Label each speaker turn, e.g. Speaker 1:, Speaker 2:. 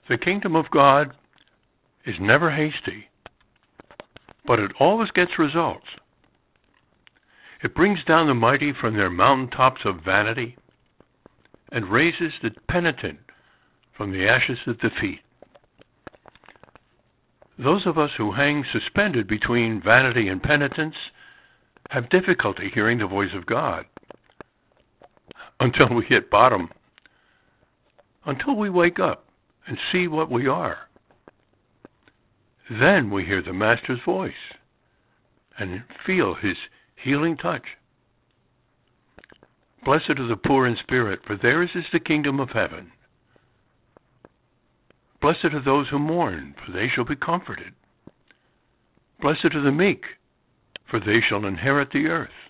Speaker 1: The kingdom of God is never hasty, but it always gets results. It brings down the mighty from their mountaintops of vanity and raises the penitent from the ashes of defeat. Those of us who hang suspended between vanity and penitence have difficulty hearing the voice of God until we hit bottom, until we wake up and see what we are. Then we hear the Master's voice and feel his healing touch. Blessed are the poor in spirit, for theirs is the kingdom of heaven. Blessed are those who mourn, for they shall be comforted. Blessed are the meek, for they shall inherit the earth.